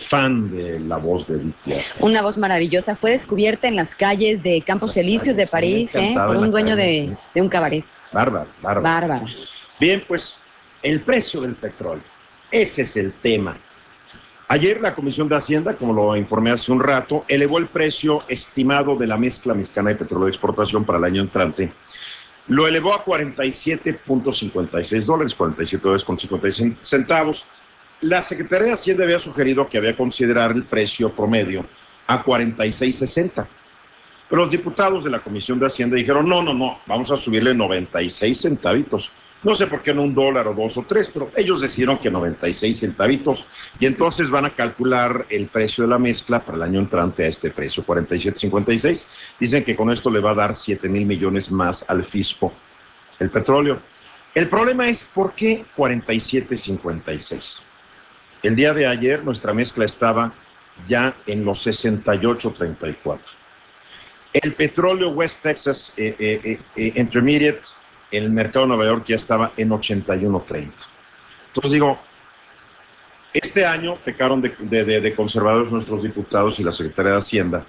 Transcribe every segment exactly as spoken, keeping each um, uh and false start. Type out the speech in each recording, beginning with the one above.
fan de la voz de Edith Piaf. Una voz maravillosa. Fue descubierta en las calles de Campos Elíseos de París, ¿eh? Por un dueño de, de un cabaret. Bárbara, bárbara. Bárbara. Bien, pues, el precio del petróleo. Ese es el tema. Ayer la Comisión de Hacienda, como lo informé hace un rato, elevó el precio estimado de la mezcla mexicana de petróleo de exportación para el año entrante. Lo elevó a cuarenta y siete punto cincuenta y seis dólares, cuarenta y siete dólares con cincuenta y seis centavos. La Secretaría de Hacienda había sugerido que había que considerar el precio promedio a cuarenta y seis sesenta. Pero los diputados de la Comisión de Hacienda dijeron, no, no, no, vamos a subirle noventa y seis centavitos. No sé por qué no un dólar o dos o tres, pero ellos decidieron que noventa y seis centavitos. Y entonces van a calcular el precio de la mezcla para el año entrante a este precio, cuarenta y siete cincuenta y seis. Dicen que con esto le va a dar siete mil millones más al fisco el petróleo. El problema es, ¿por qué cuarenta y siete cincuenta y seis? El día de ayer nuestra mezcla estaba ya en los sesenta y ocho treinta y cuatro. El petróleo West Texas eh, eh, eh, Intermediate, el mercado de Nueva York ya estaba en ochenta y uno treinta. Entonces digo, este año pecaron de, de, de, de conservadores nuestros diputados y la Secretaría de Hacienda,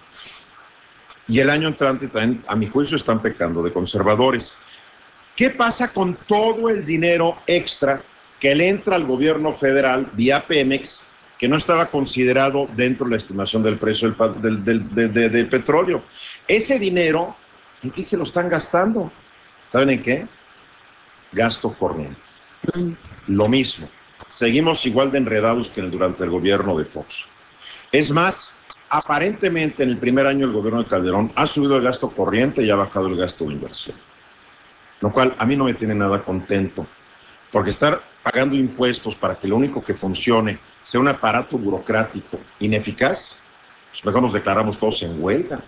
y el año entrante también, a mi juicio, están pecando de conservadores. ¿Qué pasa con todo el dinero extra que le entra al gobierno federal vía Pemex, que no estaba considerado dentro de la estimación del precio del, del, del, del, del, del petróleo? Ese dinero, ¿en qué se lo están gastando? ¿Saben en qué? Gasto corriente. Lo mismo. Seguimos igual de enredados que durante el gobierno de Fox. Es más, aparentemente en el primer año del gobierno de Calderón ha subido el gasto corriente y ha bajado el gasto de inversión. Lo cual a mí no me tiene nada contento, porque estar pagando impuestos para que lo único que funcione sea un aparato burocrático ineficaz, pues mejor nos declaramos todos en huelga.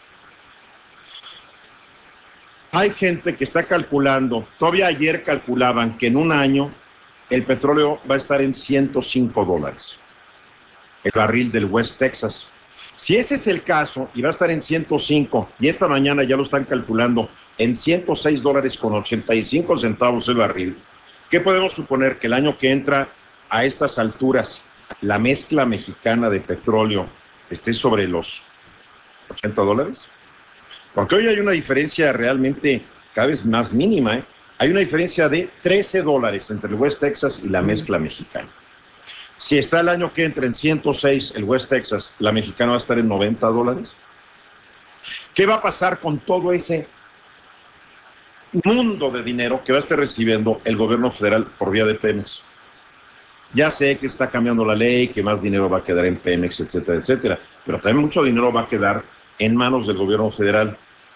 Hay gente que está calculando, todavía ayer calculaban que en un año el petróleo va a estar en ciento cinco dólares, el barril del West Texas. Si ese es el caso y va a estar en ciento cinco, y esta mañana ya lo están calculando en ciento seis dólares con ochenta y cinco centavos el barril, ¿qué podemos suponer? Que el año que entra a estas alturas la mezcla mexicana de petróleo esté sobre los ochenta dólares. Porque hoy hay una diferencia realmente cada vez más mínima, ¿eh? Hay una diferencia de trece dólares entre el West Texas y la mezcla mexicana. Si está el año que entra en ciento seis el West Texas, la mexicana va a estar en noventa dólares. ¿Qué va a pasar con todo ese mundo de dinero que va a estar recibiendo el gobierno federal por vía de Pemex? Ya sé que está cambiando la ley, que más dinero va a quedar en Pemex, etcétera, etcétera, pero también mucho dinero va a quedar en manos del gobierno federal.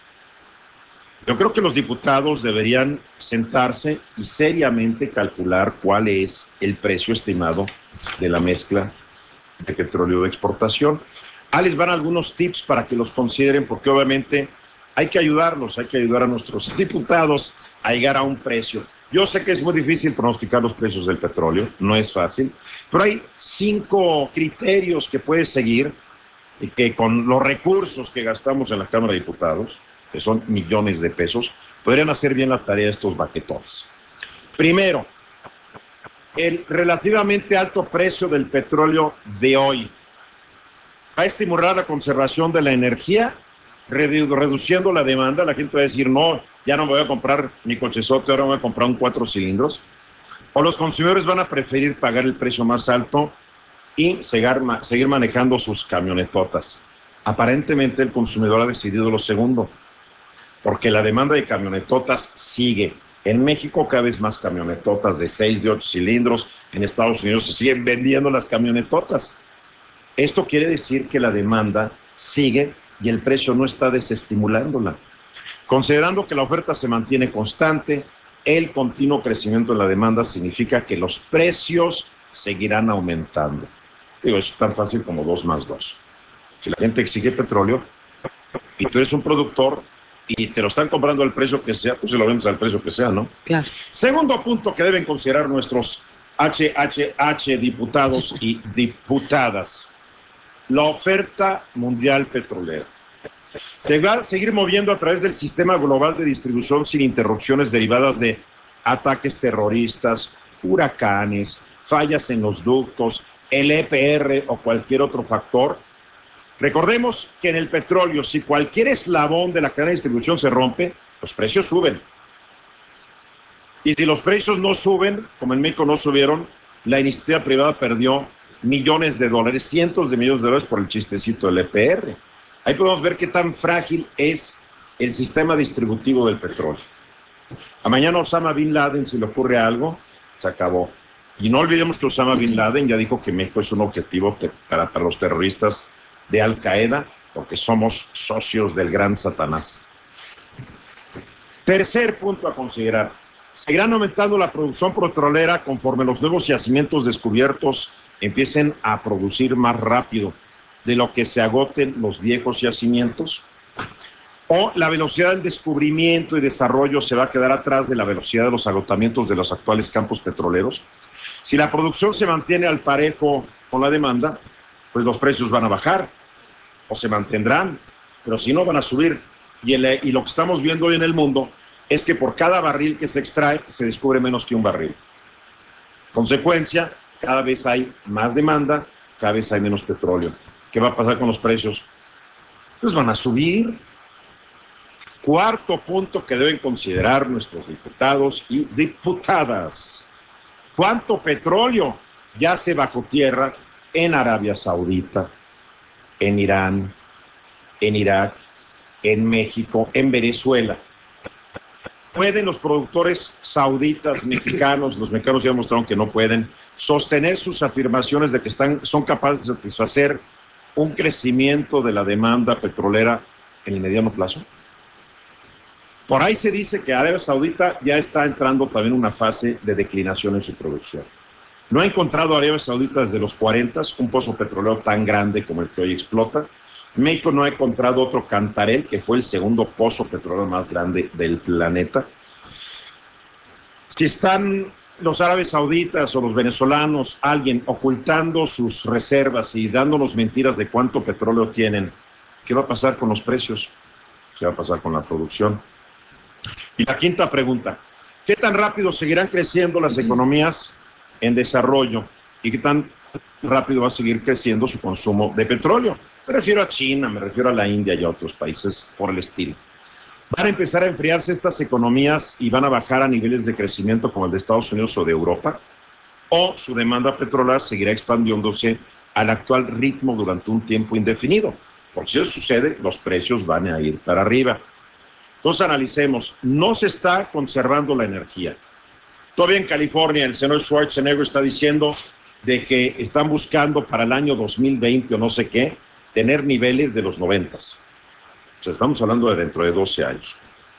Yo creo que los diputados deberían sentarse y seriamente calcular cuál es el precio estimado de la mezcla de petróleo de exportación. Ahí les van algunos tips para que los consideren, porque obviamente hay que ayudarlos, hay que ayudar a nuestros diputados a llegar a un precio. Yo sé que es muy difícil pronosticar los precios del petróleo, no es fácil, pero hay cinco criterios que puedes seguir y que con los recursos que gastamos en la Cámara de Diputados, que son millones de pesos, podrían hacer bien la tarea de estos baquetones. Primero, el relativamente alto precio del petróleo de hoy va a estimular la conservación de la energía, redu reduciendo la demanda. La gente va a decir, no, ya no me voy a comprar mi cochezote, ahora me voy a comprar un cuatro cilindros. O los consumidores van a preferir pagar el precio más alto y seguir, seguir manejando sus camionetotas. Aparentemente el consumidor ha decidido lo segundo, porque la demanda de camionetotas sigue. En México cada vez más camionetotas de seis, de ocho cilindros. En Estados Unidos se siguen vendiendo las camionetotas. Esto quiere decir que la demanda sigue y el precio no está desestimulándola. Considerando que la oferta se mantiene constante, el continuo crecimiento de la demanda significa que los precios seguirán aumentando. Digo, es tan fácil como dos más dos. Si la gente exige petróleo y tú eres un productor y te lo están comprando al precio que sea, pues se lo vendes al precio que sea, ¿no? Claro. Segundo punto que deben considerar nuestros H H H diputados y diputadas: la oferta mundial petrolera. Se va a seguir moviendo a través del sistema global de distribución sin interrupciones derivadas de ataques terroristas, huracanes, fallas en los ductos, el E P R o cualquier otro factor. Recordemos que en el petróleo, si cualquier eslabón de la cadena de distribución se rompe, los precios suben. Y si los precios no suben, como en México no subieron, la iniciativa privada perdió millones de dólares, cientos de millones de dólares por el chistecito del E P R. Ahí podemos ver qué tan frágil es el sistema distributivo del petróleo. A mañana Osama Bin Laden, si le ocurre algo, se acabó. Y no olvidemos que Osama Bin Laden ya dijo que México es un objetivo para, para los terroristas de Al Qaeda, porque somos socios del gran Satanás. Tercer punto a considerar: seguirán aumentando la producción petrolera conforme los nuevos yacimientos descubiertos empiecen a producir más rápido de lo que se agoten los viejos yacimientos, o la velocidad del descubrimiento y desarrollo se va a quedar atrás de la velocidad de los agotamientos de los actuales campos petroleros. Si la producción se mantiene al parejo con la demanda, pues los precios van a bajar o se mantendrán, pero si no van a subir. Y, el, y lo que estamos viendo hoy en el mundo es que por cada barril que se extrae se descubre menos que un barril. Consecuencia, cada vez hay más demanda, cada vez hay menos petróleo. ¿Qué va a pasar con los precios? Pues van a subir. Cuarto punto que deben considerar nuestros diputados y diputadas: ¿cuánto petróleo yace bajo tierra en Arabia Saudita, en Irán, en Irak, en México, en Venezuela? ¿Pueden los productores sauditas, mexicanos, los mexicanos ya demostraron que no pueden, sostener sus afirmaciones de que están, son capaces de satisfacer un crecimiento de la demanda petrolera en el mediano plazo? Por ahí se dice que Arabia Saudita ya está entrando también en una fase de declinación en su producción. No ha encontrado Arabia Saudita desde los cuarenta un pozo petrolero tan grande como el que hoy explota. México no ha encontrado otro Cantarell, que fue el segundo pozo petrolero más grande del planeta. Si están los árabes sauditas o los venezolanos, alguien ocultando sus reservas y dándonos mentiras de cuánto petróleo tienen, ¿qué va a pasar con los precios? ¿Qué va a pasar con la producción? Y la quinta pregunta: ¿qué tan rápido seguirán creciendo las economías en desarrollo y qué tan rápido va a seguir creciendo su consumo de petróleo? Me refiero a China, me refiero a la India y a otros países por el estilo. ¿Van a empezar a enfriarse estas economías y van a bajar a niveles de crecimiento como el de Estados Unidos o de Europa? ¿O su demanda petrolera seguirá expandiéndose al actual ritmo durante un tiempo indefinido? Porque si eso sucede, los precios van a ir para arriba. Entonces analicemos: no se está conservando la energía. Todavía en California el senador Schwarzenegger está diciendo de que están buscando para el año dos mil veinte o no sé qué, tener niveles de los noventas. O sea, estamos hablando de dentro de doce años.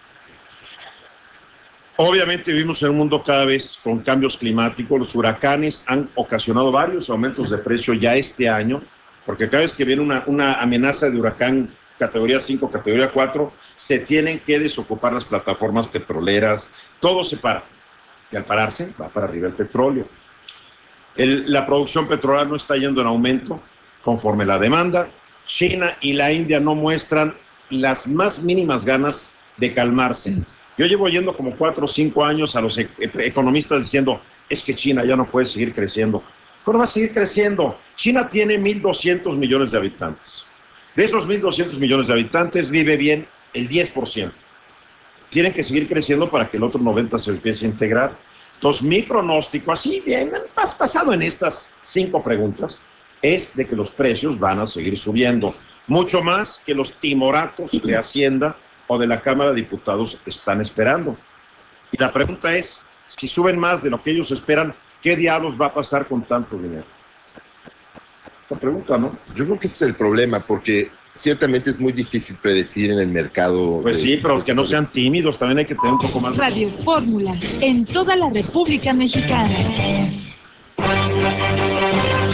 Obviamente vivimos en un mundo cada vez con cambios climáticos. Los huracanes han ocasionado varios aumentos de precio ya este año, porque cada vez que viene una, una amenaza de huracán categoría cinco, categoría cuatro, se tienen que desocupar las plataformas petroleras, todo se para. Y al pararse, va para arriba el petróleo. El, la producción petrolera no está yendo en aumento conforme la demanda. China y la India no muestran las más mínimas ganas de calmarse. Yo llevo yendo como cuatro o cinco años a los e economistas diciendo: es que China ya no puede seguir creciendo. ¿Cómo va a seguir creciendo? China tiene mil doscientos millones de habitantes. De esos mil doscientos millones de habitantes vive bien el diez por ciento. Tienen que seguir creciendo para que el otro noventa por ciento se empiece a integrar. Entonces, mi pronóstico, así bien, basado en estas cinco preguntas, es de que los precios van a seguir subiendo, mucho más que los timoratos de Hacienda o de la Cámara de Diputados están esperando. Y la pregunta es: si suben más de lo que ellos esperan, ¿qué diablos va a pasar con tanto dinero? La pregunta, ¿no? Yo creo que ese es el problema, porque ciertamente es muy difícil predecir en el mercado. Pues de, sí, pero de, que no de, sean tímidos, también hay que tener un poco más de... Radio Fórmula, en toda la República Mexicana.